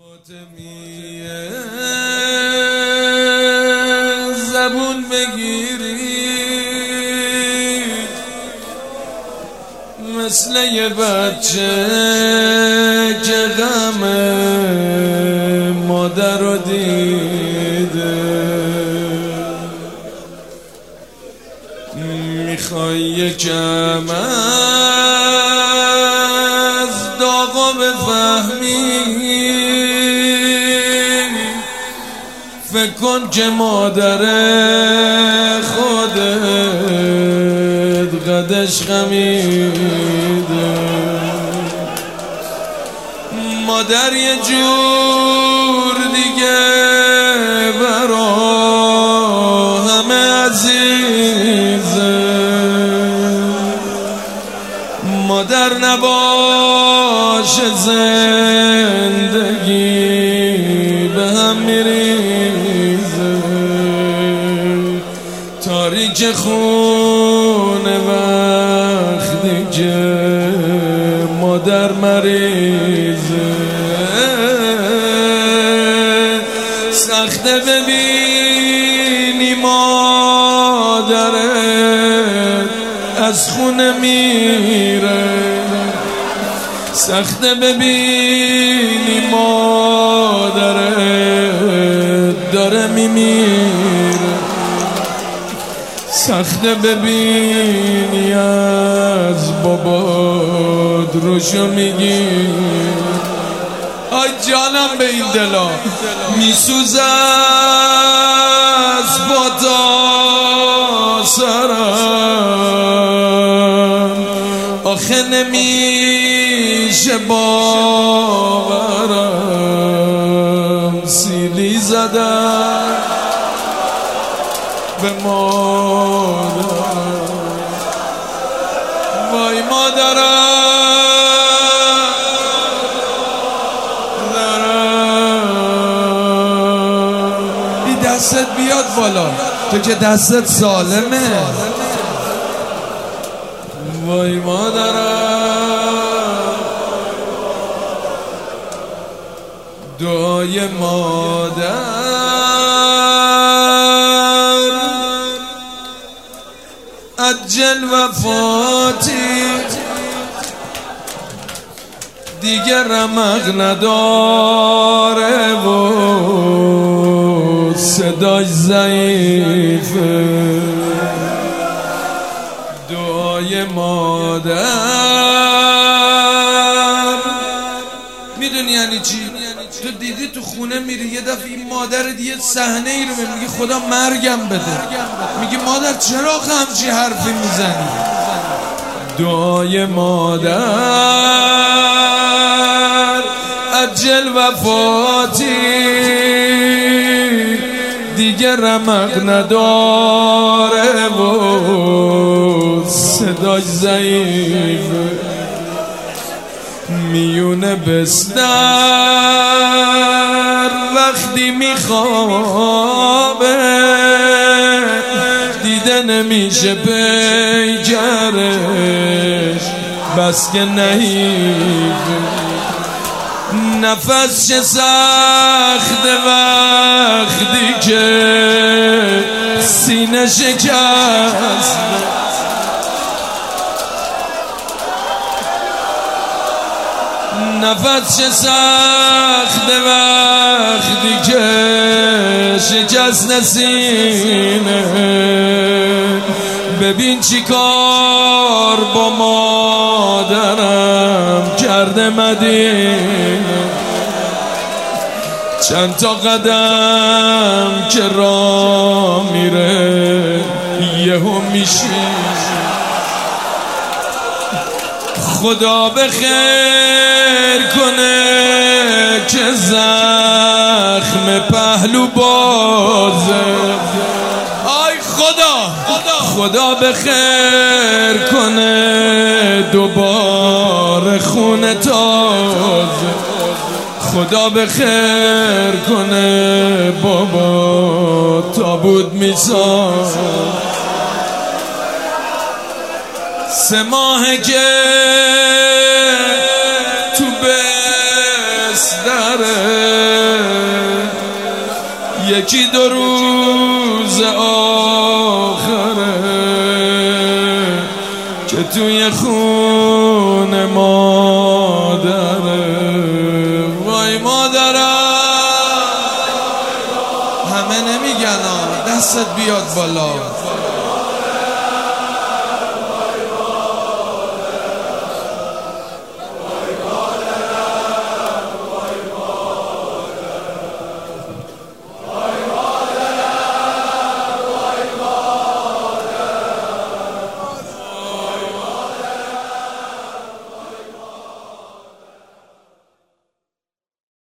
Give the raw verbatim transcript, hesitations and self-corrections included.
فاطمیه زبون بگیری مثل یه بچه که غم مادر رو دیده، میخوای یکم از داغو بفهمی، فکر کن که مادر خودت قدش خمیده. مادر یه جور دیگه برا همه عزیزه، مادر نباشه زندگی به هم میریزه، تاریک خونه وقتی که مادر مریضه. سخته ببینی مادرت از خونه میره، سخته ببینی مادرت داره میمیره، سخته ببینی از بابات روشو میگی. آی جانم به این دلا میسوزه از با تا سرم، آخه نمیشه باورم، سیلی زدم به مادر. وای مادرم این دستت بیاد بالا، تو که دستت سالمه. وای مادرم دعای مادر عجل وفاتی، دیگه رمق نداره و صداش ضعیفه. دعای مادر میدونی یعنی چی؟ تو دیدی تو خونه میری یه دفعه این مادر یه صحنه ای رو میگی خدا مرگم بده، میگی مادر چرا همچی حرفی میزنی؟ دعای مادر عجل وفاتی، دیگه رمق نداره و صداش ضعیفه. میونه بستر وقتی میخوابه، دیده نمیشه پیکرش بس که نحیفه. نفس چه سخته وقتی که سینه شکست، نفس چه سخته وقتی که شکست سینه. ببین چی کار با مادرم کرده مدینه، چند تا قدم که راه میره یهو میشینه. خدا به خیر کنه که زخم پهلو بازه. آی خدا خدا به خیر کنه دوباره خونه تازه. خدا به خیر کنه بابا تابوت میسازه. سه ماهه که تو بستره یکی دو روز آخره که توی خون مادره. وای مادرم، همه نمیگن دستت بیاد بالا.